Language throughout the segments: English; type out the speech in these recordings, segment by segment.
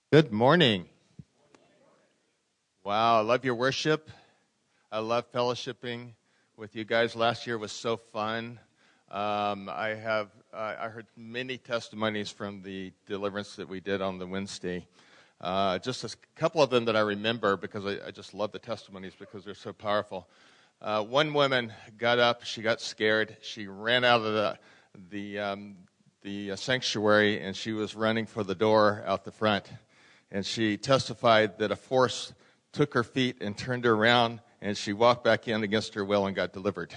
Good morning. Wow, I love your worship. I love fellowshipping with you guys. Last year was so fun. I heard many testimonies from the deliverance that we did on the Wednesday. Just a couple of them that I remember because I just love the testimonies because they're so powerful. One woman got up. She got scared. She ran out of the sanctuary, and she was running for the door out the front. And she testified that a force took her feet and turned her around, and she walked back in against her will and got delivered.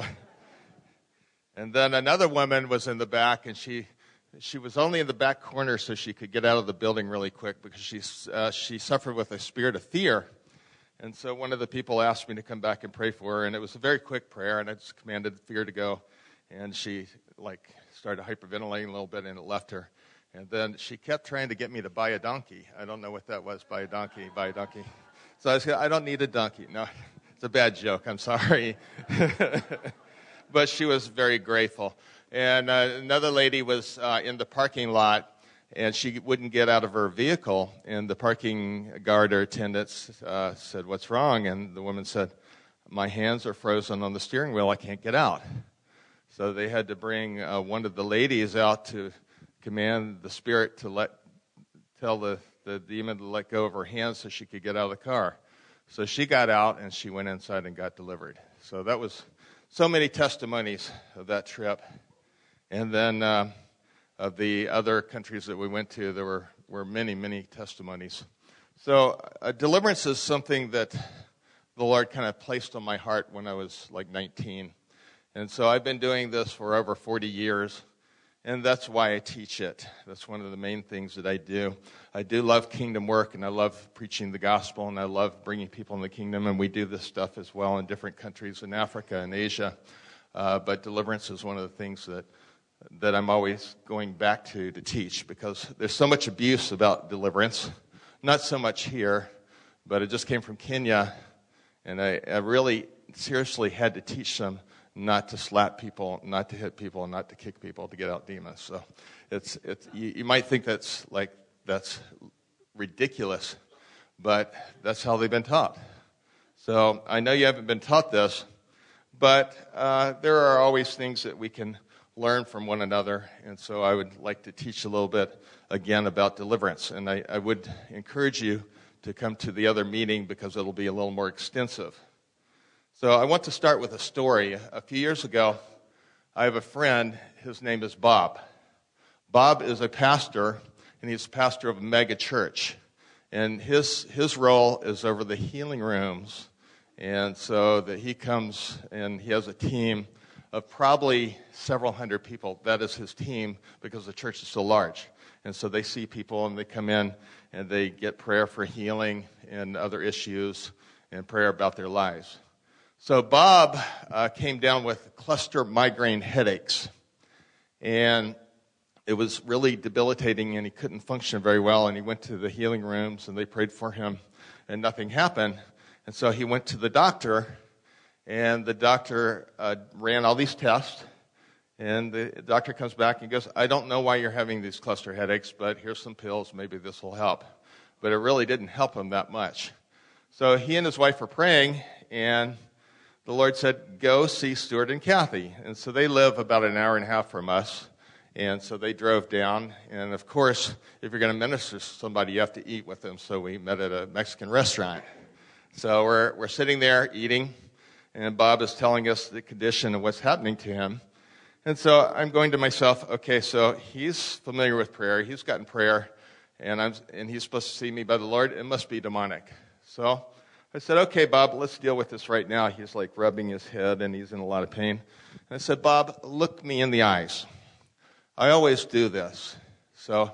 And then another woman was in the back, and she was only in the back corner so she could get out of the building really quick because she suffered with a spirit of fear. And so one of the people asked me to come back and pray for her, and it was a very quick prayer, and I just commanded fear to go. And she started hyperventilating a little bit, and it left her. And then she kept trying to get me to buy a donkey. I don't know what that was, buy a donkey. So I said, I don't need a donkey. No, it's a bad joke. I'm sorry. But she was very grateful. And another lady was in the parking lot, and she wouldn't get out of her vehicle. And the parking guard or attendants said, what's wrong? And the woman said, my hands are frozen on the steering wheel. I can't get out. So they had to bring one of the ladies out to command the spirit to tell the demon to let go of her hands so she could get out of the car. So she got out and she went inside and got delivered. So that was so many testimonies of that trip. And then of the other countries that we went to, there were many, many testimonies. So deliverance is something that the Lord kind of placed on my heart when I was like 19. And so I've been doing this for over 40 years. And that's why I teach it. That's one of the main things that I do. I do love kingdom work, and I love preaching the gospel, and I love bringing people in the kingdom, and we do this stuff as well in different countries in Africa and Asia. But deliverance is one of the things that I'm always going back to teach because there's so much abuse about deliverance. Not so much here, but it just came from Kenya, and I really seriously had to teach them not to slap people, not to hit people, and not to kick people to get out demons. So you might think that's ridiculous, but that's how they've been taught. So I know you haven't been taught this, but there are always things that we can learn from one another, and so I would like to teach a little bit again about deliverance. And I would encourage you to come to the other meeting because it'll be a little more extensive. So I want to start with a story. A few years ago, I have a friend. His name is Bob. Bob is a pastor, and he's a pastor of a mega church. And his role is over the healing rooms. And so that he comes, and he has a team of probably several hundred people. That is his team because the church is so large. And so they see people, and they come in, and they get prayer for healing and other issues and prayer about their lives. So Bob came down with cluster migraine headaches, and it was really debilitating, and he couldn't function very well, and he went to the healing rooms, and they prayed for him, and nothing happened. And so he went to the doctor, and the doctor ran all these tests, and the doctor comes back and goes, I don't know why you're having these cluster headaches, but here's some pills, maybe this will help. But it really didn't help him that much. So he and his wife were praying, and the Lord said, go see Stuart and Kathy. And so they live about an hour and a half from us. And so they drove down. And, of course, if you're going to minister to somebody, you have to eat with them. So we met at a Mexican restaurant. So we're sitting there eating, and Bob is telling us the condition of what's happening to him. And so I'm going to myself, okay, so he's familiar with prayer. He's gotten prayer, and he's supposed to see me by the Lord. It must be demonic. So I said, okay, Bob, let's deal with this right now. He's like rubbing his head, and he's in a lot of pain. And I said, Bob, look me in the eyes. I always do this. So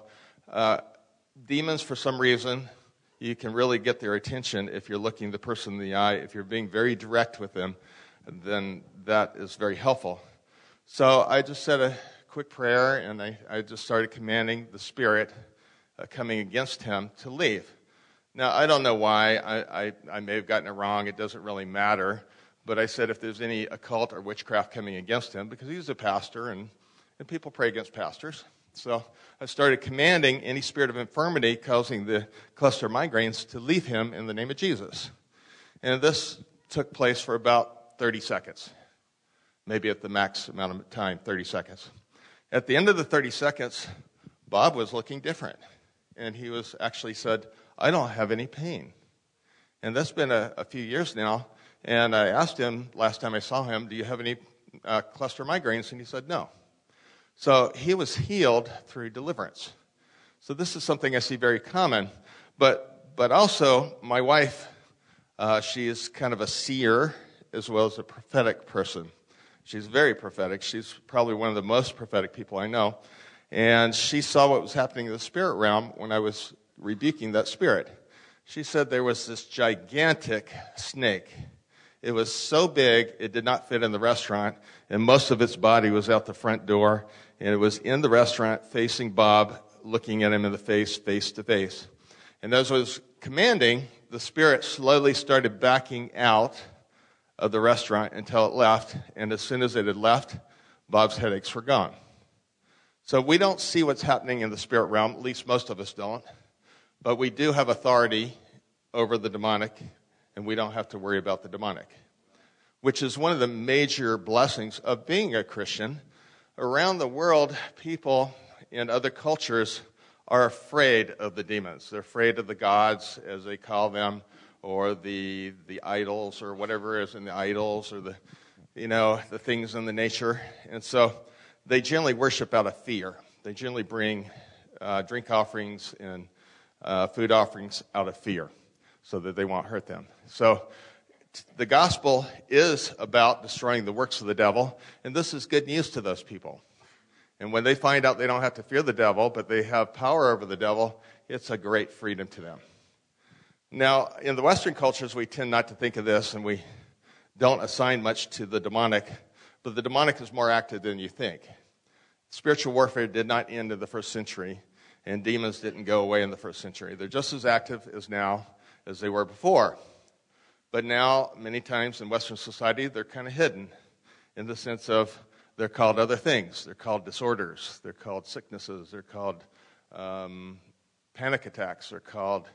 demons, for some reason, you can really get their attention if you're looking the person in the eye. If you're being very direct with them, then that is very helpful. So I just said a quick prayer, and I just started commanding the spirit coming against him to leave. Now, I don't know why. I may have gotten it wrong. It doesn't really matter. But I said if there's any occult or witchcraft coming against him, because he's a pastor, and people pray against pastors. So I started commanding any spirit of infirmity causing the cluster migraines to leave him in the name of Jesus. And this took place for about 30 seconds, maybe at the max amount of time, 30 seconds. At the end of the 30 seconds, Bob was looking different. And he was actually said, I don't have any pain. And that's been a few years now. And I asked him last time I saw him, do you have any cluster migraines? And he said, no. So he was healed through deliverance. So this is something I see very common. But also, my wife, she is kind of a seer as well as a prophetic person. She's very prophetic. She's probably one of the most prophetic people I know. And she saw what was happening in the spirit realm when I was rebuking that spirit. She said there was this gigantic snake. It was so big, it did not fit in the restaurant, and most of its body was out the front door, and it was in the restaurant facing Bob, looking at him in the face to face. And as I was commanding, the spirit slowly started backing out of the restaurant until it left, and as soon as it had left, Bob's headaches were gone. So we don't see what's happening in the spirit realm, at least most of us don't, but we do have authority over the demonic, and we don't have to worry about the demonic, which is one of the major blessings of being a Christian. Around the world, people in other cultures are afraid of the demons. They're afraid of the gods, as they call them, or the idols, or whatever is in the idols, or the things in the nature. And so they generally worship out of fear. They generally bring drink offerings and food offerings out of fear so that they won't hurt them. So the gospel is about destroying the works of the devil, and this is good news to those people. And when they find out they don't have to fear the devil, but they have power over the devil, it's a great freedom to them. Now, in the Western cultures, we tend not to think of this, and we don't assign much to the demonic, but the demonic is more active than you think. Spiritual warfare did not end in the first century, and demons didn't go away in the first century. They're just as active as now as they were before. But now, many times in Western society, they're kind of hidden in the sense of they're called other things. They're called disorders. They're called sicknesses. They're called panic attacks. They're called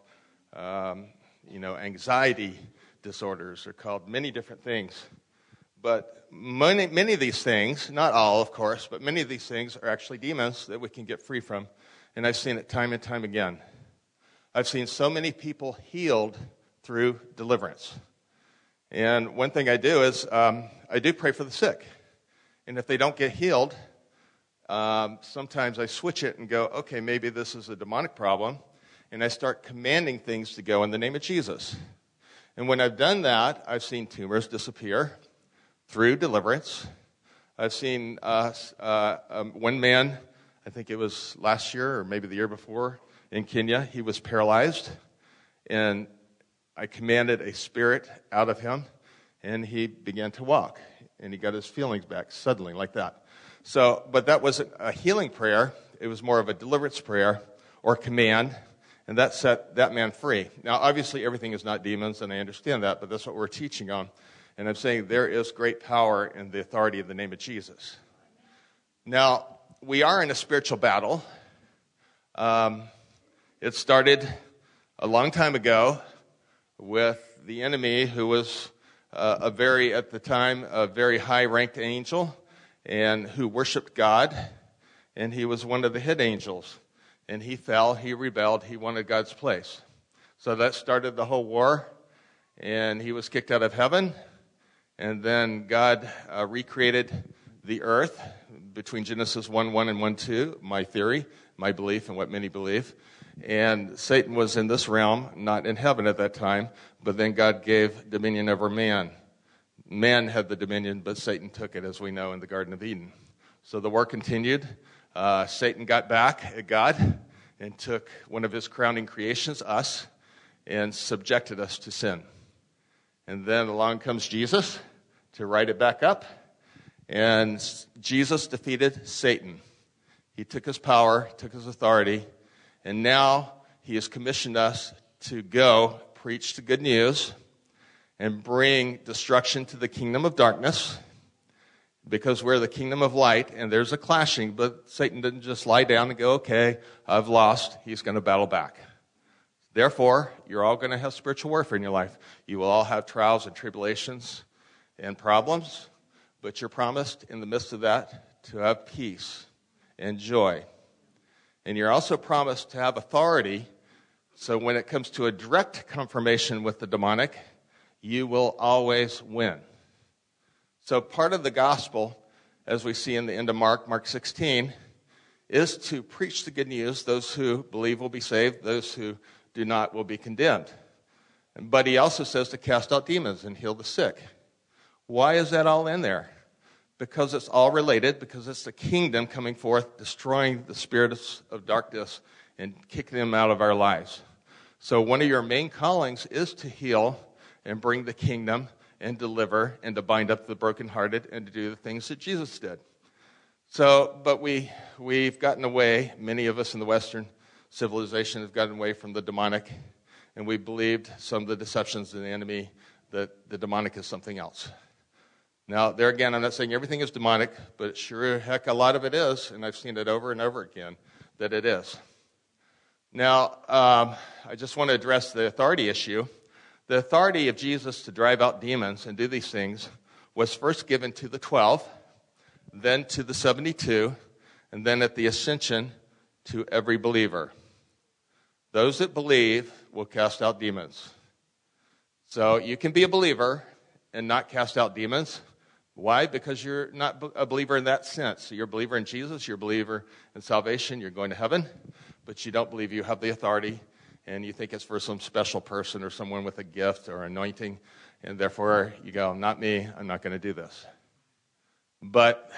anxiety disorders. They're called many different things. But many of these things, not all, of course, but many of these things are actually demons that we can get free from. And I've seen it time and time again. I've seen so many people healed through deliverance. And one thing I do is I do pray for the sick. And if they don't get healed, sometimes I switch it and go, okay, maybe this is a demonic problem. And I start commanding things to go in the name of Jesus. And when I've done that, I've seen tumors disappear through deliverance. I've seen one man, I think it was last year or maybe the year before, in Kenya. He was paralyzed, and I commanded a spirit out of him, and he began to walk, and he got his feelings back suddenly like that. So, but that wasn't a healing prayer. It was more of a deliverance prayer or command, and that set that man free. Now, obviously, everything is not demons, and I understand that, but that's what we're teaching on. And I'm saying there is great power in the authority of the name of Jesus. Now, we are in a spiritual battle. It started a long time ago with the enemy, who was at the time, a very high-ranked angel, and who worshiped God, and he was one of the hit angels. And he fell, he rebelled, he wanted God's place. So that started the whole war, and he was kicked out of heaven. And then God recreated the earth between Genesis 1:1 and 1:2, my theory, my belief, and what many believe. And Satan was in this realm, not in heaven at that time, but then God gave dominion over man. Man had the dominion, but Satan took it, as we know, in the Garden of Eden. So the war continued. Satan got back at God and took one of his crowning creations, us, and subjected us to sin. And then along comes Jesus to right it back up. And Jesus defeated Satan. He took his power, took his authority, and now he has commissioned us to go preach the good news and bring destruction to the kingdom of darkness because we're the kingdom of light, and there's a clashing, but Satan didn't just lie down and go, okay, I've lost. He's going to battle back. Therefore, you're all going to have spiritual warfare in your life. You will all have trials and tribulations and problems, but you're promised in the midst of that to have peace and joy. And you're also promised to have authority, so when it comes to a direct confrontation with the demonic, you will always win. So part of the gospel, as we see in the end of Mark 16, is to preach the good news. Those who believe will be saved. Those who do not will be condemned. But he also says to cast out demons and heal the sick. Why is that all in there? Because it's all related, because it's the kingdom coming forth, destroying the spirits of darkness and kicking them out of our lives. So one of your main callings is to heal and bring the kingdom and deliver and to bind up the brokenhearted and to do the things that Jesus did. So, but we've gotten away, many of us in the Western civilization have gotten away from the demonic, and we believed some of the deceptions of the enemy that the demonic is something else. Now, there again, I'm not saying everything is demonic, but sure heck a lot of it is, and I've seen it over and over again that it is. Now, I just want to address the authority issue. The authority of Jesus to drive out demons and do these things was first given to the 12, then to the 72, and then at the ascension to every believer. Those that believe will cast out demons. So you can be a believer and not cast out demons. Why? Because you're not a believer in that sense. So you're a believer in Jesus, you're a believer in salvation, you're going to heaven, but you don't believe you have the authority, and you think it's for some special person or someone with a gift or anointing, and therefore you go, not me, I'm not going to do this. But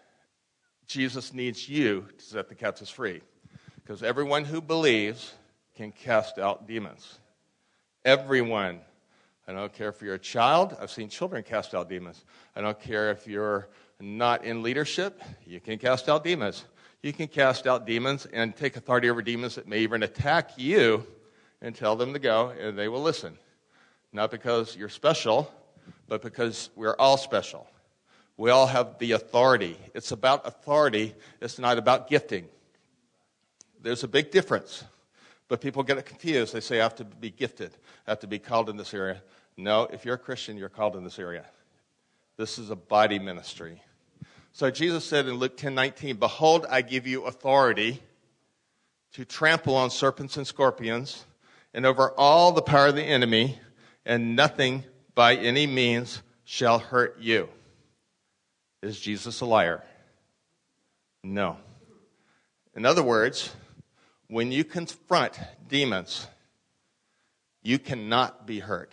Jesus needs you to set the captives free, because everyone who believes can cast out demons. Everyone. I don't care if you're a child. I've seen children cast out demons. I don't care if you're not in leadership. You can cast out demons. You can cast out demons and take authority over demons that may even attack you and tell them to go, and they will listen. Not because you're special, but because we're all special. We all have the authority. It's about authority. It's not about gifting. There's a big difference. But people get it confused. They say, I have to be gifted. I have to be called in this area. No, if you're a Christian, you're called in this area. This is a body ministry. So Jesus said in Luke 10:19, behold, I give you authority to trample on serpents and scorpions and over all the power of the enemy, and nothing by any means shall hurt you. Is Jesus a liar? No. In other words, when you confront demons, you cannot be hurt.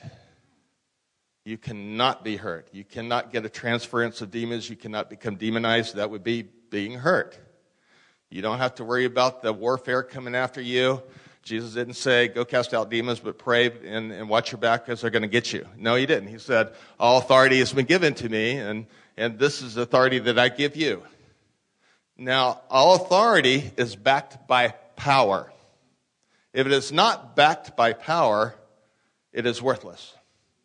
You cannot be hurt. You cannot get a transference of demons. You cannot become demonized. That would be being hurt. You don't have to worry about the warfare coming after you. Jesus didn't say, go cast out demons, but pray and watch your back because they're going to get you. No, he didn't. He said, all authority has been given to me, and this is the authority that I give you. Now, all authority is backed by power. If it is not backed by power, it is worthless.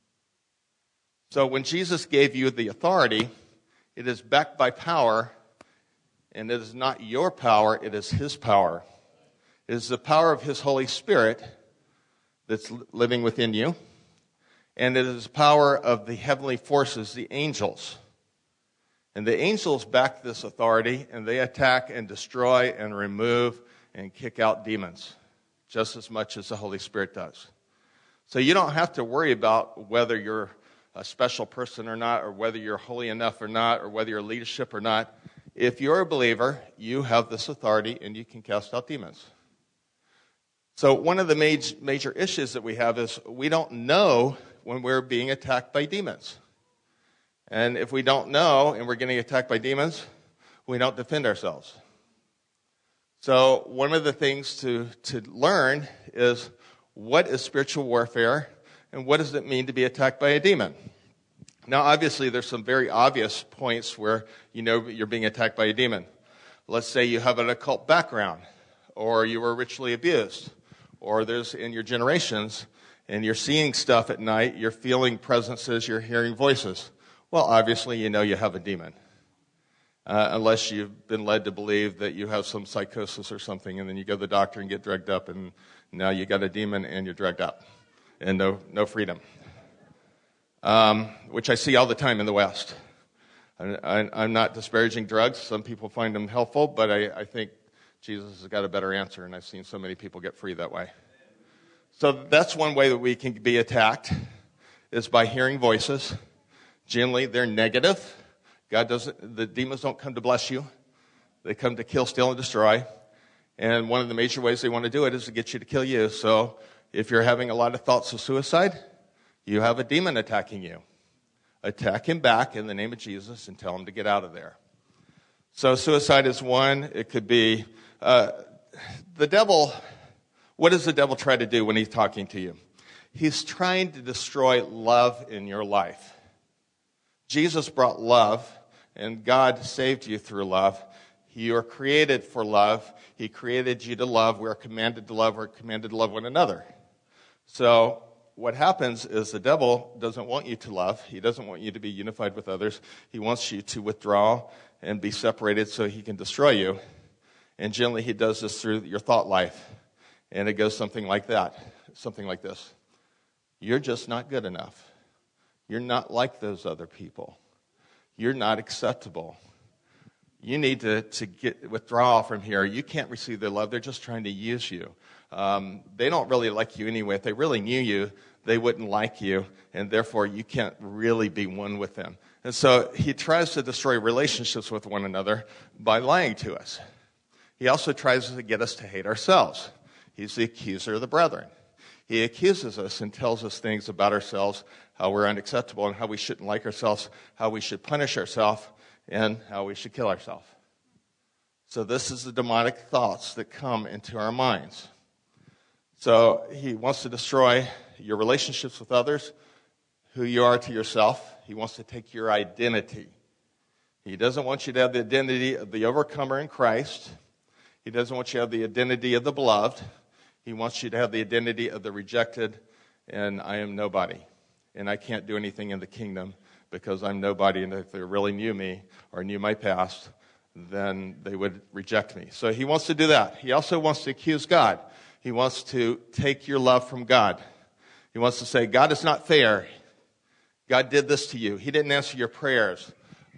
So when Jesus gave you the authority, it is backed by power, and it is not your power, it is his power. It is the power of his Holy Spirit that's living within you, and it is the power of the heavenly forces, the angels. And the angels back this authority, and they attack and destroy and remove and kick out demons just as much as the Holy Spirit does. So you don't have to worry about whether you're a special person or not, or whether you're holy enough or not, or whether you're leadership or not. If you're a believer, you have this authority and you can cast out demons. So one of the major issues that we have is we don't know when we're being attacked by demons. And if we don't know and we're getting attacked by demons, we don't defend ourselves. So one of the things to learn is what is spiritual warfare and what does it mean to be attacked by a demon? Now, obviously, there's some very obvious points where you know you're being attacked by a demon. Let's say you have an occult background, or you were ritually abused, or there's in your generations, and you're seeing stuff at night, you're feeling presences, you're hearing voices. Well, obviously, you know you have a demon. unless you've been led to believe that you have some psychosis or something, and then you go to the doctor and get drugged up, and now you got a demon and you're drugged up, and no freedom, which I see all the time in the West. I'm not disparaging drugs. Some people find them helpful, but I think Jesus has got a better answer, and I've seen so many people get free that way. So that's one way that we can be attacked, is by hearing voices. Generally, they're negative. The demons don't come to bless you. They come to kill, steal, and destroy. And one of the major ways they want to do it is to get you to kill you. So if you're having a lot of thoughts of suicide, you have a demon attacking you. Attack him back in the name of Jesus and tell him to get out of there. So suicide is one. It could be the devil. What does the devil try to do when he's talking to you? He's trying to destroy love in your life. Jesus brought love, and God saved you through love. You are created for love. He created you to love. We are commanded to love. We're commanded to love one another. So what happens is the devil doesn't want you to love. He doesn't want you to be unified with others. He wants you to withdraw and be separated so he can destroy you. And generally he does this through your thought life. And it goes something like that, something like this. You're just not good enough. You're not like those other people. You're not acceptable. You need to withdraw from here. You can't receive their love. They're just trying to use you. They don't really like you anyway. If they really knew you, they wouldn't like you, and therefore you can't really be one with them. And so he tries to destroy relationships with one another by lying to us. He also tries to get us to hate ourselves. He's the accuser of the brethren. He accuses us and tells us things about ourselves, how we're unacceptable and how we shouldn't like ourselves, how we should punish ourselves, and how we should kill ourselves. So this is the demonic thoughts that come into our minds. So he wants to destroy your relationships with others, who you are to yourself. He wants to take your identity. He doesn't want you to have the identity of the overcomer in Christ. He doesn't want you to have the identity of the beloved. He wants you to have the identity of the rejected, and I am nobody. And I can't do anything in the kingdom because I'm nobody, and if they really knew me or knew my past, then they would reject me. So he wants to do that. He also wants to accuse God. He wants to take your love from God. He wants to say, God is not fair. God did this to you. He didn't answer your prayers.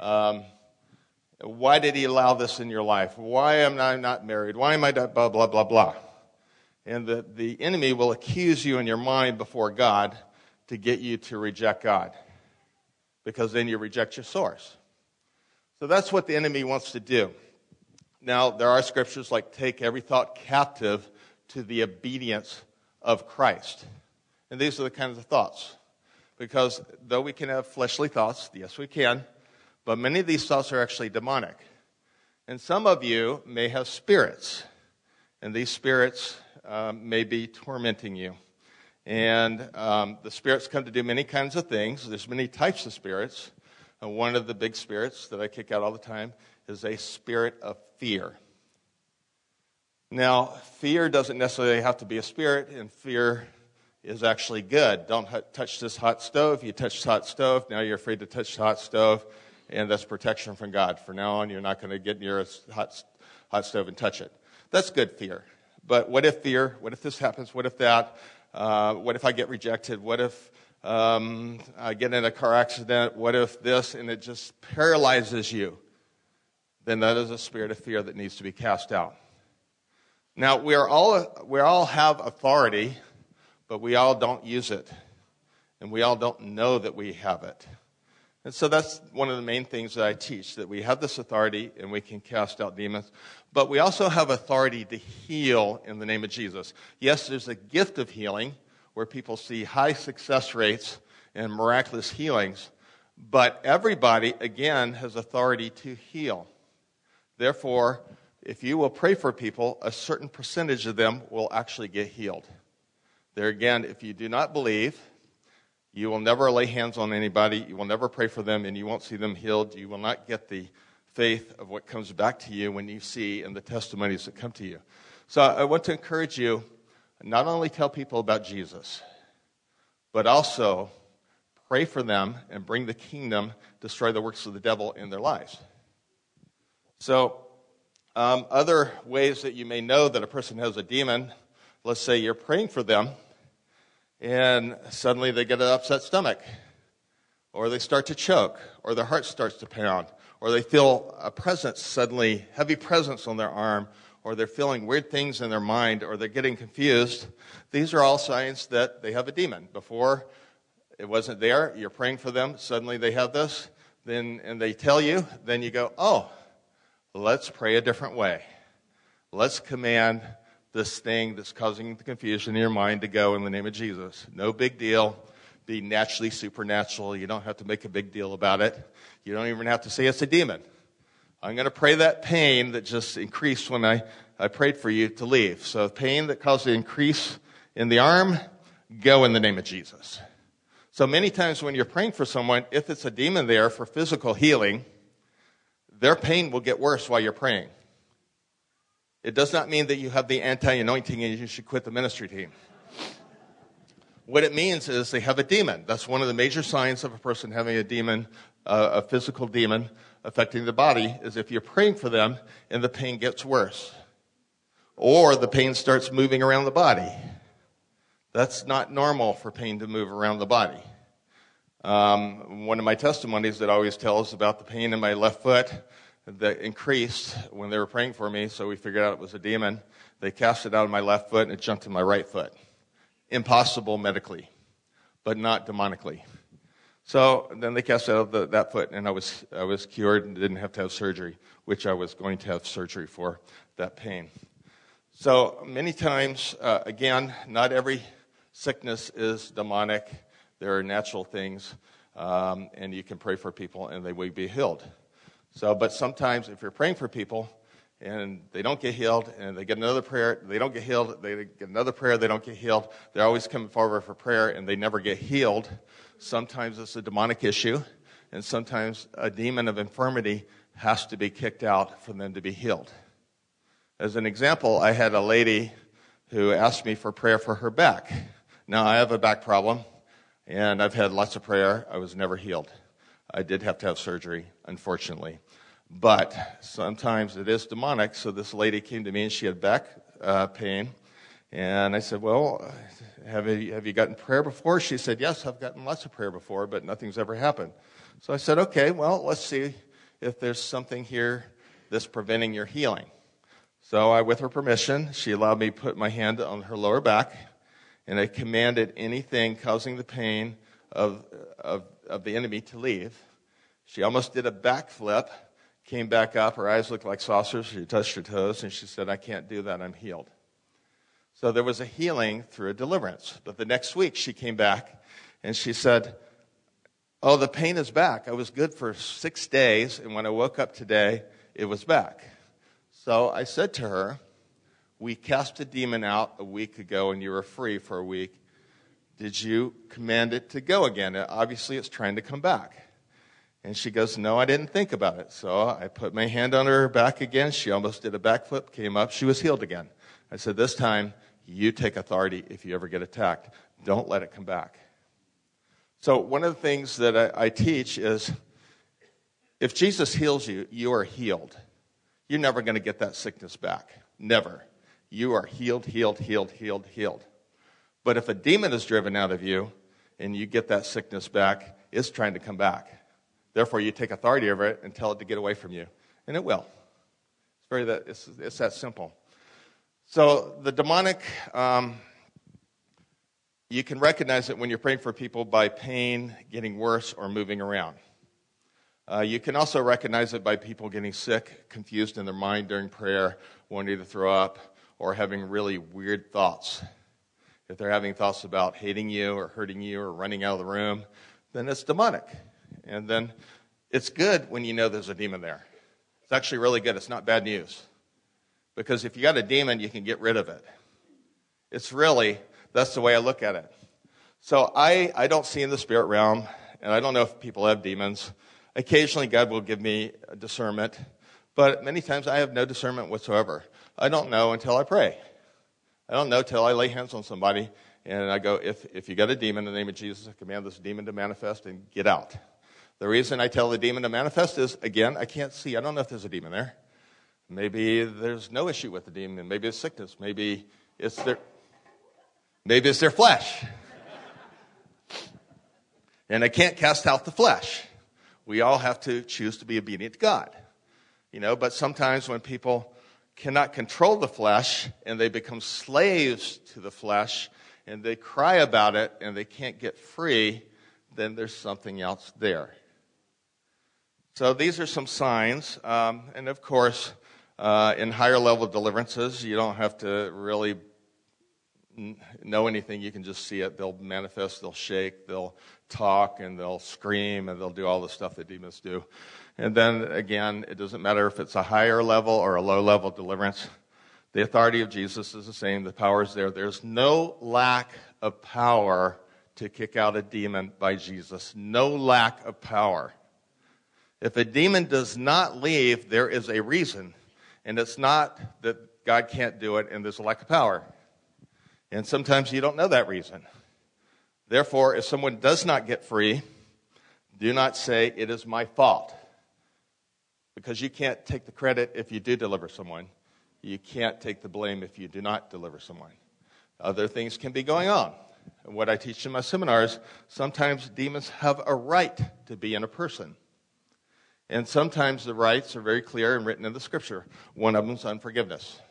Why did he allow this in your life? Why am I not married? Why am I not blah, blah, blah, blah? And the enemy will accuse you in your mind before God to get you to reject God, because then you reject your source. So that's what the enemy wants to do. Now, there are scriptures like take every thought captive to the obedience of Christ. And these are the kinds of thoughts. Because though we can have fleshly thoughts, yes we can, but many of these thoughts are actually demonic. And some of you may have spirits, and these spirits may be tormenting you. And the spirits come to do many kinds of things. There's many types of spirits. One of the big spirits that I kick out all the time is a spirit of fear. Now, fear doesn't necessarily have to be a spirit, and fear is actually good. Don't touch this hot stove. You touch the hot stove, now you're afraid to touch the hot stove, and that's protection from God. From now on, you're not going to get near a hot stove and touch it. That's good fear. But what if fear? What if this happens? What if that? What if I get rejected? What if I get in a car accident? What if this? And it just paralyzes you. Then that is a spirit of fear that needs to be cast out. Now, we all have authority, but we all don't use it. And we all don't know that we have it. And so that's one of the main things that I teach, that we have this authority and we can cast out demons. But we also have authority to heal in the name of Jesus. Yes, there's a gift of healing where people see high success rates and miraculous healings. But everybody, again, has authority to heal. Therefore, if you will pray for people, a certain percentage of them will actually get healed. There again, if you do not believe, you will never lay hands on anybody. You will never pray for them, and you won't see them healed. You will not get the faith of what comes back to you when you see and the testimonies that come to you. So I want to encourage you, not only tell people about Jesus, but also pray for them and bring the kingdom, destroy the works of the devil in their lives. So other ways that you may know that a person has a demon, let's say you're praying for them, and suddenly they get an upset stomach, or they start to choke, or their heart starts to pound, or they feel a presence suddenly, heavy presence on their arm, or they're feeling weird things in their mind, or they're getting confused. These are all signs that they have a demon. Before it wasn't there, you're praying for them, suddenly they have this, and they tell you, then you go, oh, let's pray a different way. Let's command this thing that's causing the confusion in your mind to go in the name of Jesus. No big deal. Be naturally supernatural. You don't have to make a big deal about it. You don't even have to say it's a demon. I'm going to pray that pain that just increased when I prayed for you to leave. So pain that caused the increase in the arm, go in the name of Jesus. So many times when you're praying for someone, if it's a demon there for physical healing, their pain will get worse while you're praying. It does not mean that you have the anti-anointing and you should quit the ministry team. What it means is they have a demon. That's one of the major signs of a person having a demon, a physical demon affecting the body, is if you're praying for them and the pain gets worse. Or the pain starts moving around the body. That's not normal for pain to move around the body. One of my testimonies that I always tell is about the pain in my left foot that increased when they were praying for me, so we figured out it was a demon. They cast it out of my left foot and it jumped in my right foot. Impossible medically, but not demonically. So then they cast it out of that foot, and I was cured and didn't have to have surgery, which I was going to have surgery for that pain. So many times, again, not every sickness is demonic. There are natural things, and you can pray for people, and they will be healed. So, but sometimes if you're praying for people and they don't get healed, and they get another prayer, they don't get healed, they get another prayer, they don't get healed, they're always coming forward for prayer, and they never get healed. Sometimes it's a demonic issue, and sometimes a demon of infirmity has to be kicked out for them to be healed. As an example, I had a lady who asked me for prayer for her back. Now, I have a back problem, and I've had lots of prayer. I was never healed. I did have to have surgery, unfortunately. But sometimes it is demonic, so this lady came to me, and she had back pain. And I said, well, have you gotten prayer before? She said, yes, I've gotten lots of prayer before, but nothing's ever happened. So I said, okay, well, let's see if there's something here that's preventing your healing. So with her permission, she allowed me to put my hand on her lower back, and I commanded anything causing the pain of the enemy to leave. She almost did a backflip, came back up, her eyes looked like saucers, she touched her toes, and she said, I can't do that, I'm healed. So there was a healing through a deliverance. But the next week she came back, and she said, oh, the pain is back. I was good for 6 days, and when I woke up today, it was back. So I said to her, we cast a demon out a week ago, and you were free for a week. Did you command it to go again? Obviously, it's trying to come back. And she goes, no, I didn't think about it. So I put my hand on her back again. She almost did a backflip, came up. She was healed again. I said, this time, you take authority if you ever get attacked. Don't let it come back. So one of the things that I teach is if Jesus heals you, you are healed. You're never going to get that sickness back. Never. You are healed, healed, healed, healed, healed. But if a demon is driven out of you and you get that sickness back, it's trying to come back. Therefore, you take authority over it and tell it to get away from you. And it will. It's that simple. So the demonic, you can recognize it when you're praying for people by pain getting worse or moving around. You can also recognize it by people getting sick, confused in their mind during prayer, wanting to throw up, or having really weird thoughts. If they're having thoughts about hating you or hurting you or running out of the room, then it's demonic. And then it's good when you know there's a demon there. It's actually really good. It's not bad news. Because if you got a demon, you can get rid of it. It's really, that's the way I look at it. So I don't see in the spirit realm, and I don't know if people have demons. Occasionally God will give me a discernment, but many times I have no discernment whatsoever. I don't know until I pray. I don't know till I lay hands on somebody and I go, if you got a demon in the name of Jesus, I command this demon to manifest and get out. The reason I tell the demon to manifest is, again, I can't see. I don't know if there's a demon there. Maybe there's no issue with the demon. Maybe it's sickness. Maybe it's their flesh. And I can't cast out the flesh. We all have to choose to be obedient to God. But sometimes when people cannot control the flesh and they become slaves to the flesh and they cry about it and they can't get free, then there's something else there. So these are some signs. And of course, in higher level deliverances, you don't have to really know anything. You can just see it. They'll manifest, they'll shake, they'll talk, and they'll scream, and they'll do all the stuff that demons do. And then again, it doesn't matter if it's a higher level or a low level deliverance. The authority of Jesus is the same. The power is there. There's no lack of power to kick out a demon by Jesus. No lack of power. If a demon does not leave, there is a reason. And it's not that God can't do it and there's a lack of power. And sometimes you don't know that reason. Therefore, if someone does not get free, do not say, it is my fault. Because you can't take the credit if you do deliver someone. You can't take the blame if you do not deliver someone. Other things can be going on. And what I teach in my seminars, sometimes demons have a right to be in a person. And sometimes the rights are very clear and written in the scripture. One of them is unforgiveness.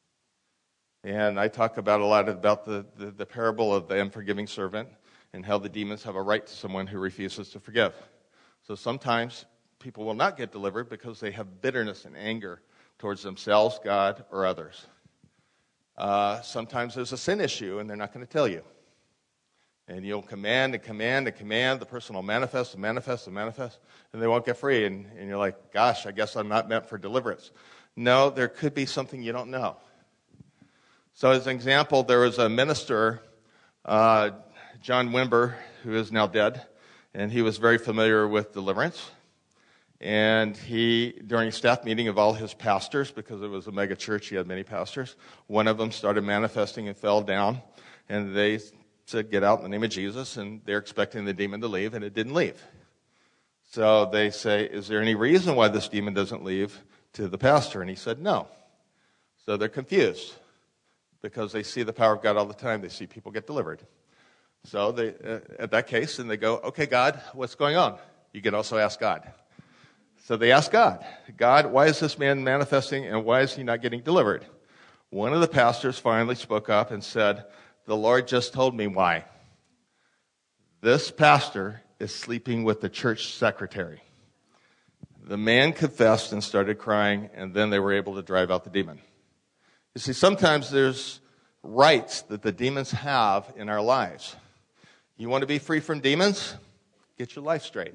And I talk about a lot about the parable of the unforgiving servant and how the demons have a right to someone who refuses to forgive. So sometimes people will not get delivered because they have bitterness and anger towards themselves, God, or others. Sometimes there's a sin issue and they're not going to tell you. And you'll command and command and command. The person will manifest and manifest and manifest, and they won't get free. And you're like, gosh, I guess I'm not meant for deliverance. No, there could be something you don't know. So as an example, there was a minister, John Wimber, who is now dead, and he was very familiar with deliverance. And he, during a staff meeting of all his pastors, because it was a mega church, he had many pastors, one of them started manifesting and fell down, and they said, get out in the name of Jesus, and they're expecting the demon to leave, and it didn't leave. So they say, is there any reason why this demon doesn't leave to the pastor? And he said, no. So they're confused because they see the power of God all the time. They see people get delivered. So they, at that case, and they go, okay, God, what's going on? You can also ask God. So they ask God, God, why is this man manifesting, and why is he not getting delivered? One of the pastors finally spoke up and said, the Lord just told me why. This pastor is sleeping with the church secretary. The man confessed and started crying, and then they were able to drive out the demon. You see, sometimes there's rights that the demons have in our lives. You want to be free from demons? Get your life straight.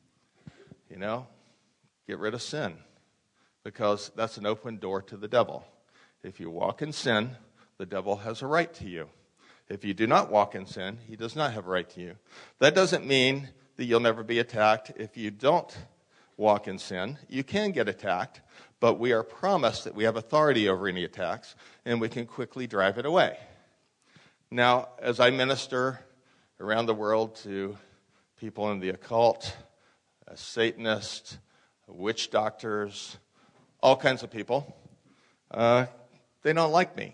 Get rid of sin, because that's an open door to the devil. If you walk in sin, the devil has a right to you. If you do not walk in sin, he does not have a right to you. That doesn't mean that you'll never be attacked. If you don't walk in sin, you can get attacked, but we are promised that we have authority over any attacks, and we can quickly drive it away. Now, as I minister around the world to people in the occult, Satanists, witch doctors, all kinds of people, they don't like me.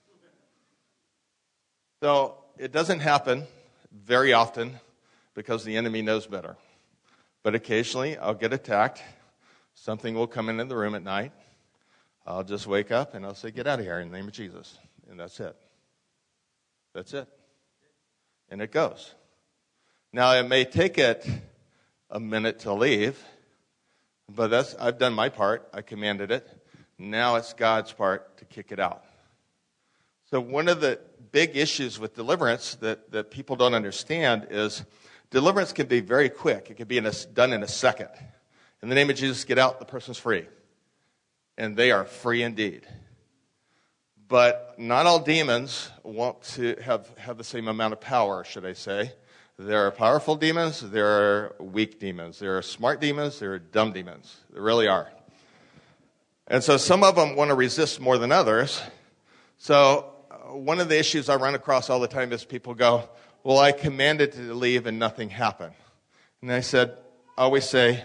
So it doesn't happen very often because the enemy knows better. But occasionally I'll get attacked. Something will come in the room at night. I'll just wake up and I'll say, get out of here in the name of Jesus. And that's it. That's it. And it goes. Now, it may take it a minute to leave, but I've done my part. I commanded it. Now it's God's part to kick it out. So one of the big issues with deliverance that people don't understand is deliverance can be very quick. It can be done in a second. In the name of Jesus, get out, the person's free. And they are free indeed. But not all demons want to have the same amount of power, should I say. There are powerful demons, there are weak demons. There are smart demons, there are dumb demons. There really are. And so some of them want to resist more than others. So one of the issues I run across all the time is people go, well, I commanded to leave and nothing happened. And I always say,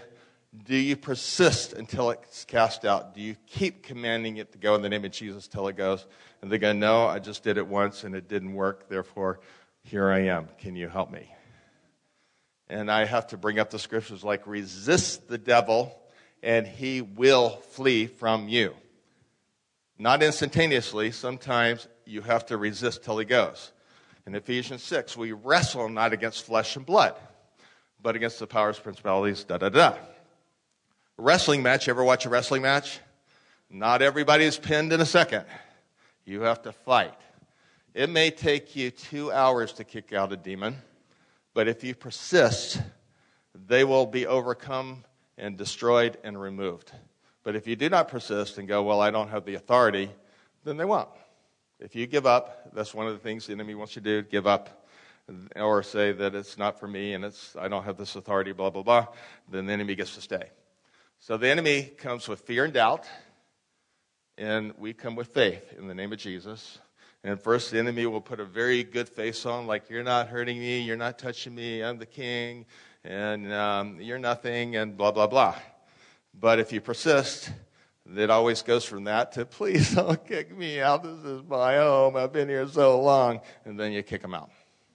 Do you persist until it's cast out? Do you keep commanding it to go in the name of Jesus till it goes? And they go, no, I just did it once and it didn't work. Therefore, here I am. Can you help me? And I have to bring up the scriptures like resist the devil and he will flee from you. Not instantaneously. Sometimes you have to resist till he goes. In Ephesians 6, we wrestle not against flesh and blood, but against the powers, principalities, A wrestling match, you ever watch a wrestling match? Not everybody is pinned in a second. You have to fight. It may take you 2 hours to kick out a demon, but if you persist, they will be overcome and destroyed and removed. But if you do not persist and go, well, I don't have the authority, then they won't. If you give up, that's one of the things the enemy wants you to do, give up, or say that it's not for me and I don't have this authority, blah, blah, blah, then the enemy gets to stay. So the enemy comes with fear and doubt, and we come with faith in the name of Jesus. And first, the enemy will put a very good face on, like, you're not hurting me, you're not touching me, I'm the king, and you're nothing, and blah, blah, blah. But if you persist, it always goes from that to, please don't kick me out, this is my home, I've been here so long, and then you kick them out.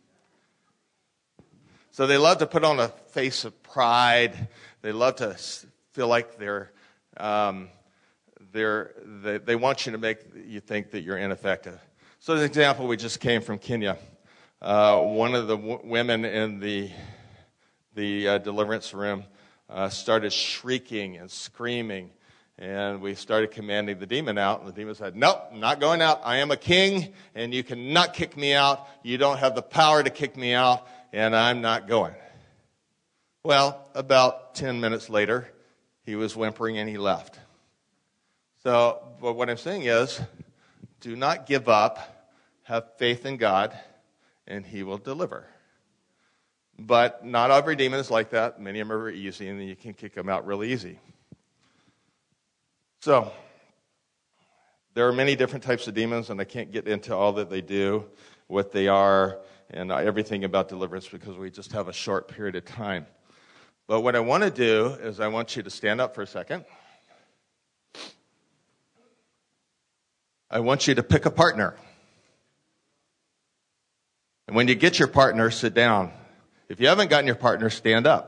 So they love to put on a face of pride. They love to feel like they want you to make you think that you're ineffective. So as an example, we just came from Kenya. One of the women in the deliverance room started shrieking and screaming, and we started commanding the demon out, and the demon said, nope, I'm not going out. I am a king, and you cannot kick me out. You don't have the power to kick me out, and I'm not going. Well, about 10 minutes later, he was whimpering and he left. So, but what I'm saying is, do not give up. Have faith in God, and he will deliver. But not every demon is like that. Many of them are very easy, and you can kick them out really easy. So, there are many different types of demons, and I can't get into all that they do, what they are, and everything about deliverance because we just have a short period of time. But what I want to do is I want you to stand up for a second. I want you to pick a partner. And when you get your partner, sit down. If you haven't gotten your partner, stand up.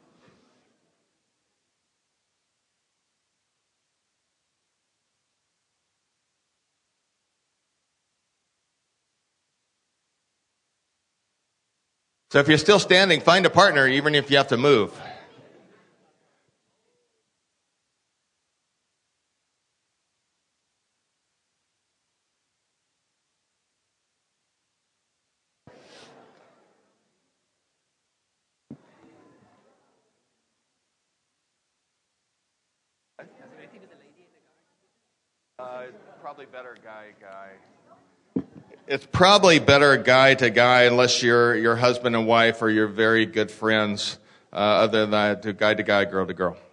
So if you're still standing, find a partner, even if you have to move. Probably better guy. It's probably better guy to guy unless you're your husband and wife or you're very good friends. Other than that, do guy to guy, girl to girl.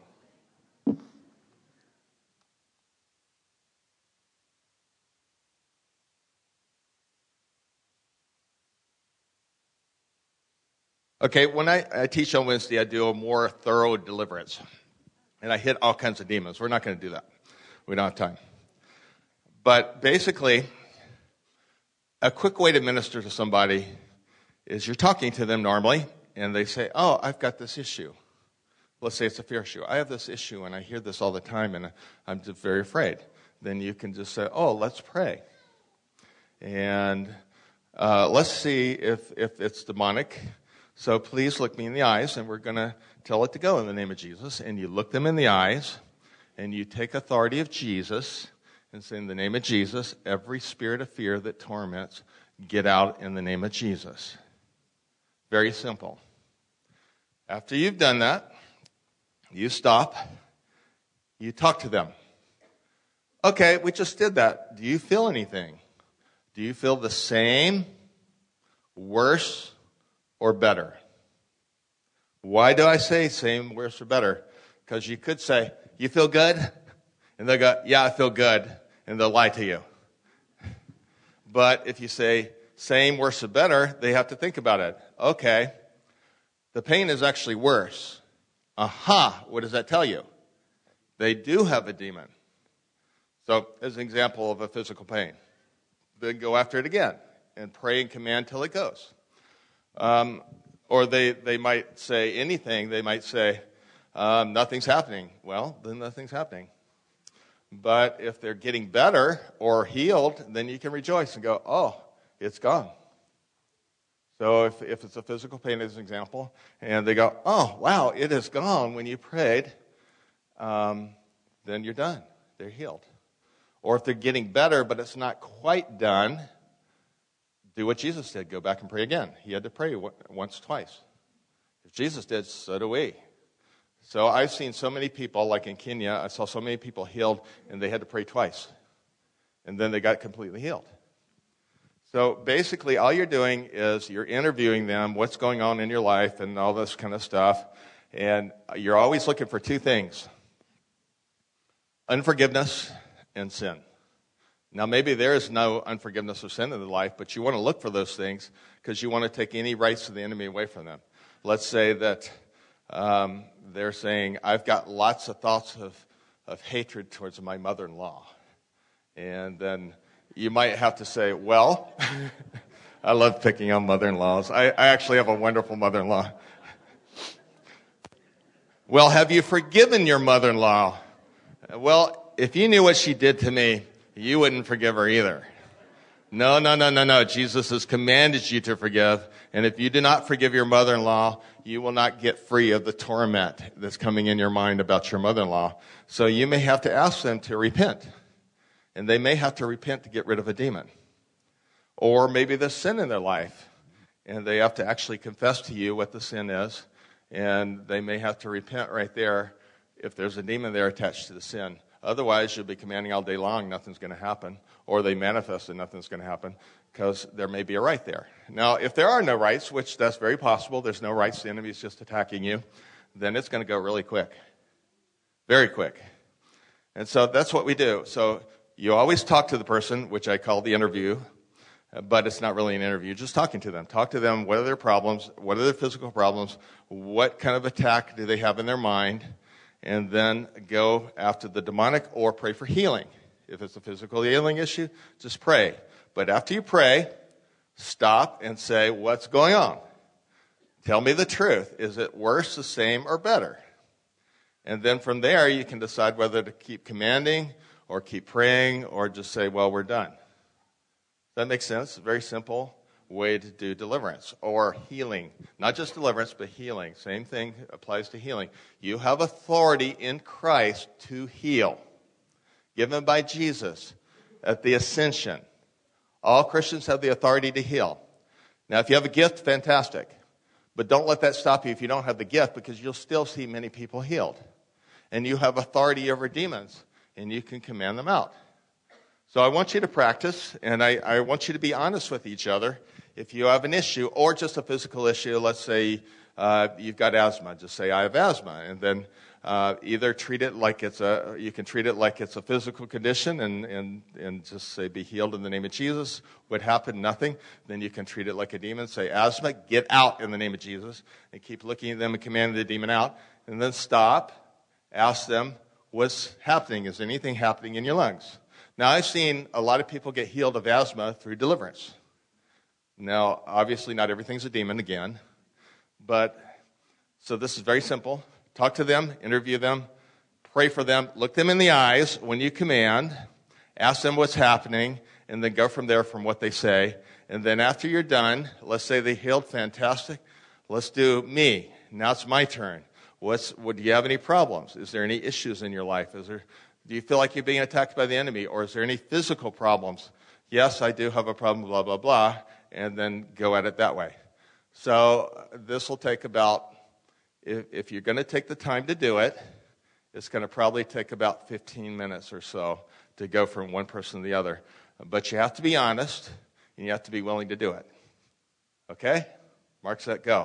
Okay, when I teach on Wednesday, I do a more thorough deliverance. And I hit all kinds of demons. We're not going to do that. We don't have time. But basically, a quick way to minister to somebody is you're talking to them normally, and they say, oh, I've got this issue. Let's say it's a fear issue. I have this issue, and I hear this all the time, and I'm just very afraid. Then you can just say, oh, let's pray. And let's see if it's demonic. So please look me in the eyes, and we're going to tell it to go in the name of Jesus. And you look them in the eyes, and you take authority of Jesus and say, in the name of Jesus, every spirit of fear that torments, get out in the name of Jesus. Very simple. After you've done that, you stop. You talk to them. Okay, we just did that. Do you feel anything? Do you feel the same, worse, or better? Why do I say same, worse, or better? Because you could say, you feel good? And they'll go, yeah, I feel good. And they'll lie to you. But if you say same, worse, or better, they have to think about it. Okay, the pain is actually worse. Aha, what does that tell you? They do have a demon. So, as an example of a physical pain, then go after it again and pray and command till it goes. Or they might say anything. They might say, nothing's happening. Well, then nothing's happening. But if they're getting better or healed, then you can rejoice and go, oh, it's gone. So if it's a physical pain, as an example, and they go, oh, wow, it is gone when you prayed, then you're done. They're healed. Or if they're getting better, but it's not quite done, do what Jesus did. Go back and pray again. He had to pray once, twice. If Jesus did, so do we. So I've seen so many people, like in Kenya, I saw so many people healed, and they had to pray twice. And then they got completely healed. So basically, all you're doing is you're interviewing them, what's going on in your life, and all this kind of stuff. And you're always looking for two things: unforgiveness and sin. Now, maybe there is no unforgiveness or sin in their life, but you want to look for those things because you want to take any rights of the enemy away from them. Let's say that they're saying, I've got lots of thoughts of hatred towards my mother-in-law. And then you might have to say, well, I love picking on mother-in-laws. I actually have a wonderful mother-in-law. Well, have you forgiven your mother-in-law? Well, if you knew what she did to me, you wouldn't forgive her either. No. Jesus has commanded you to forgive. And if you do not forgive your mother-in-law, you will not get free of the torment that's coming in your mind about your mother-in-law. So you may have to ask them to repent. And they may have to repent to get rid of a demon. Or maybe there's sin in their life. And they have to actually confess to you what the sin is. And they may have to repent right there if there's a demon there attached to the sin. Otherwise, you'll be commanding all day long, nothing's going to happen. Or they manifest and nothing's going to happen because there may be a right there. Now, if there are no rights, which that's very possible, there's no rights, the enemy's just attacking you, then it's going to go really quick. Very quick. And so that's what we do. So you always talk to the person, which I call the interview, but it's not really an interview, just talking to them. Talk to them, what are their problems, what are their physical problems, what kind of attack do they have in their mind, and then go after the demonic or pray for healing. If it's a physical healing issue, just pray. But after you pray, stop and say, what's going on? Tell me the truth. Is it worse, the same, or better? And then from there, you can decide whether to keep commanding or keep praying or just say, well, we're done. That makes sense. A very simple way to do deliverance or healing. Not just deliverance, but healing. Same thing applies to healing. You have authority in Christ to heal, given by Jesus at the ascension. All Christians have the authority to heal. Now, if you have a gift, fantastic. But don't let that stop you if you don't have the gift, because you'll still see many people healed. And you have authority over demons, and you can command them out. So I want you to practice, and I want you to be honest with each other. If you have an issue, or just a physical issue, let's say you've got asthma, just say, I have asthma. And then either treat it like you can treat it like it's a physical condition and just say, be healed in the name of Jesus. What happened? Nothing. Then you can treat it like a demon. Say, asthma, get out in the name of Jesus. And keep looking at them and commanding the demon out. And then stop. Ask them, what's happening? Is anything happening in your lungs? Now, I've seen a lot of people get healed of asthma through deliverance. Now, obviously, not everything's a demon again. So this is very simple. Talk to them, interview them, pray for them, look them in the eyes when you command, ask them what's happening, and then go from there from what they say. And then after you're done, let's say they healed, fantastic. Let's do me. Now it's my turn. Do you have any problems? Is there any issues in your life? Do you feel like you're being attacked by the enemy? Or is there any physical problems? Yes, I do have a problem, blah, blah, blah. And then go at it that way. So this will take about, if you're going to take the time to do it, it's going to probably take about 15 minutes or so to go from one person to the other. But you have to be honest, and you have to be willing to do it. Okay? Mark, set, go.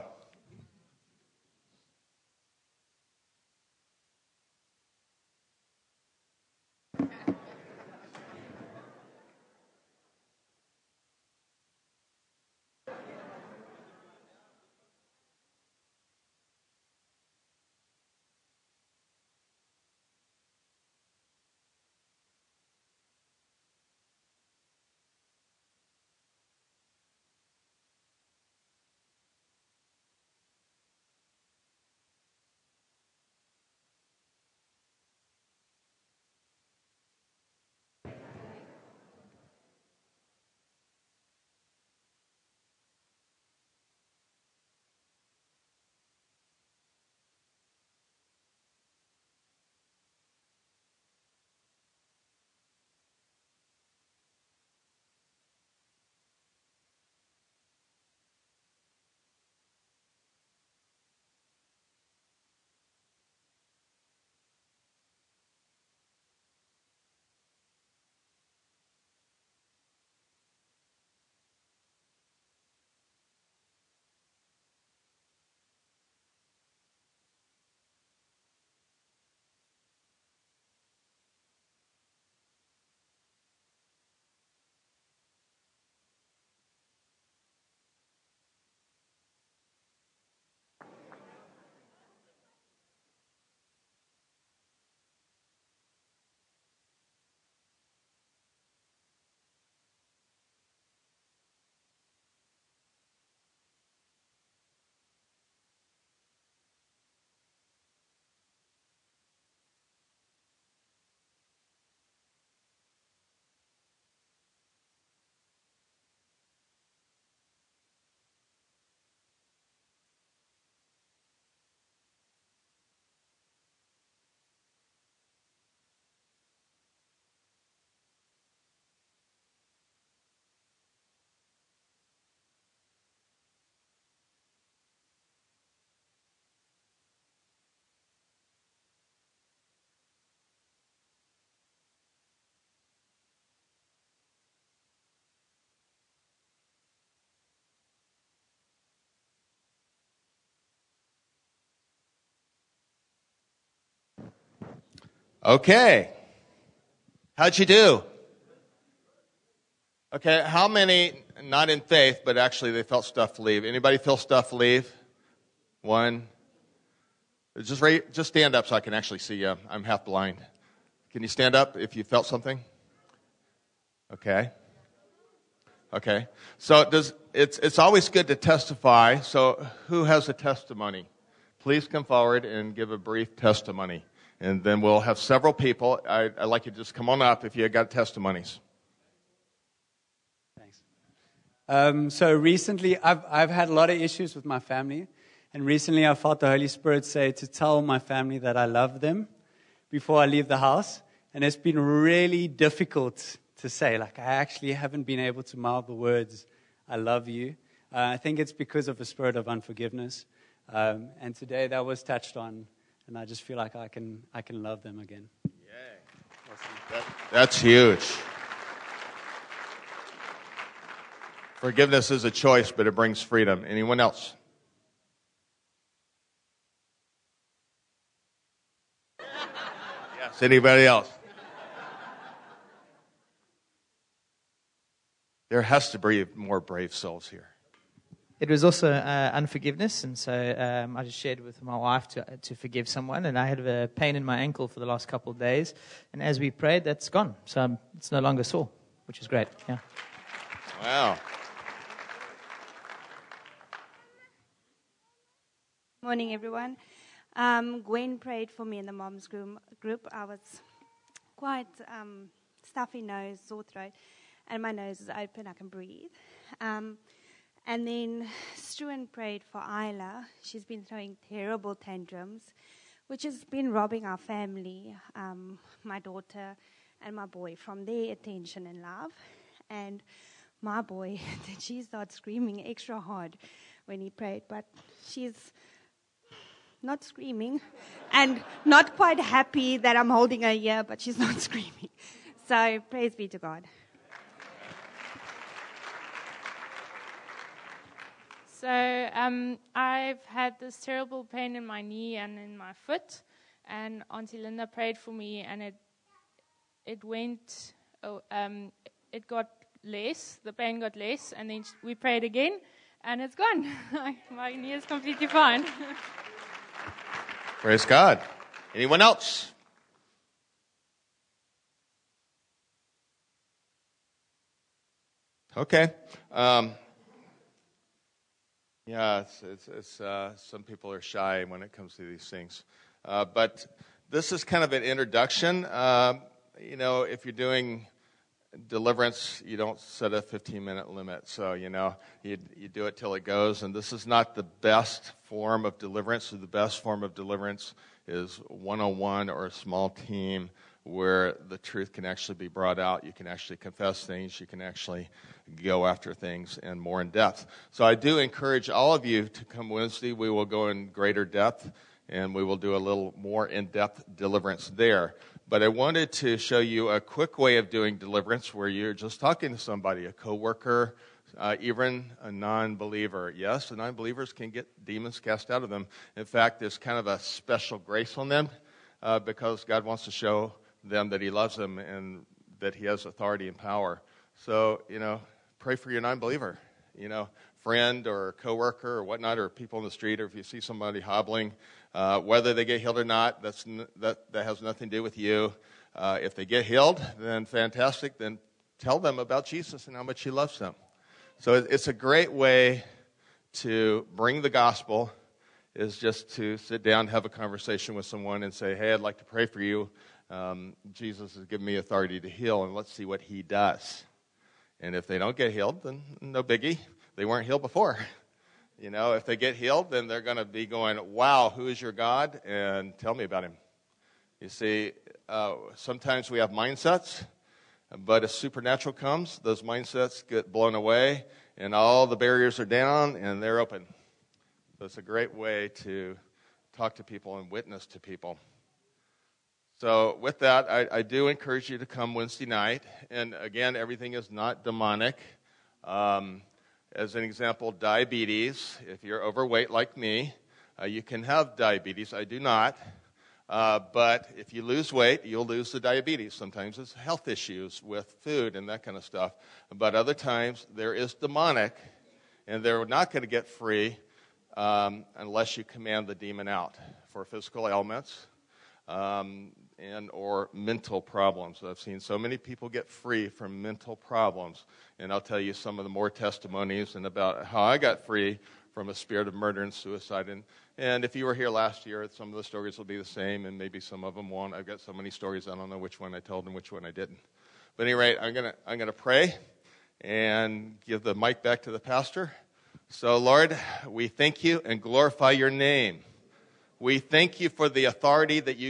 Okay. How'd you do? Okay, how many, not in faith, but actually they felt stuff leave? Anybody feel stuff leave? One. Just stand up so I can actually see you. I'm half blind. Can you stand up if you felt something? Okay. Okay. So it's always good to testify. So who has a testimony? Please come forward and give a brief testimony. And then we'll have several people. I'd like you to just come on up if you got testimonies. Thanks. So recently, I've had a lot of issues with my family. And recently I felt the Holy Spirit say to tell my family that I love them before I leave the house. And it's been really difficult to say. Like, I actually haven't been able to mouth the words, I love you. I think it's because of a spirit of unforgiveness. And today that was touched on. And I just feel like I can love them again. Yay. That's huge. Forgiveness is a choice, but it brings freedom. Anyone else? Yes, anybody else? There has to be more brave souls here. It was also unforgiveness, and so I just shared with my wife to forgive someone, and I had a pain in my ankle for the last couple of days, and as we prayed, that's gone. So it's no longer sore, which is great. Yeah. Wow. Morning, everyone. Gwen prayed for me in the mom's group. I was quite stuffy nose, sore throat, and my nose is open. I can breathe. And then Struan prayed for Isla. She's been throwing terrible tantrums, which has been robbing our family, my daughter and my boy, from their attention and love. And my boy, she started screaming extra hard when he prayed, but she's not screaming and not quite happy that I'm holding her here, but she's not screaming. So praise be to God. So I've had this terrible pain in my knee and in my foot, and Auntie Linda prayed for me, and it got less, the pain got less, and then we prayed again, and it's gone. My knee is completely fine. Praise God. Anyone else? Okay. Yeah, it's some people are shy when it comes to these things. But this is kind of an introduction. If you're doing deliverance, you don't set a 15-minute limit. So, you do it till it goes. And this is not the best form of deliverance. So the best form of deliverance is one-on-one or a small team where the truth can actually be brought out. You can actually confess things. You can actually go after things and more in depth. So I do encourage all of you to come Wednesday. We will go in greater depth, and we will do a little more in-depth deliverance there. But I wanted to show you a quick way of doing deliverance where you're just talking to somebody, a coworker, even a non-believer. Yes, the non-believers can get demons cast out of them. In fact, there's kind of a special grace on them because God wants to show them that He loves them and that He has authority and power. So, pray for your non-believer, friend or coworker or whatnot, or people in the street, or if you see somebody hobbling, whether they get healed or not, that has nothing to do with you. If they get healed, then fantastic. Then tell them about Jesus and how much He loves them. So it's a great way to bring the gospel, is just to sit down, have a conversation with someone and say, hey, I'd like to pray for you. Jesus has given me authority to heal, and let's see what He does. And if they don't get healed, then no biggie. They weren't healed before. If they get healed, then they're going to be going, wow, who is your God? And tell me about Him. You see, sometimes we have mindsets, but as supernatural comes, those mindsets get blown away, and all the barriers are down, and they're open. So it's a great way to talk to people and witness to people. So with that, I do encourage you to come Wednesday night. And again, everything is not demonic. As an example, diabetes. If you're overweight like me, you can have diabetes. I do not. But if you lose weight, you'll lose the diabetes. Sometimes it's health issues with food and that kind of stuff. But other times there is demonic, and they're not going to get free unless you command the demon out for physical ailments and or mental problems. I've seen so many people get free from mental problems, and I'll tell you some of the more testimonies and about how I got free from a spirit of murder and suicide. And if you were here last year, some of the stories will be the same, and maybe some of them won't. I've got so many stories, I don't know which one I told and which one I didn't. But at any rate, I'm gonna pray and give the mic back to the pastor. So, Lord, we thank you and glorify your name. We thank you for the authority that you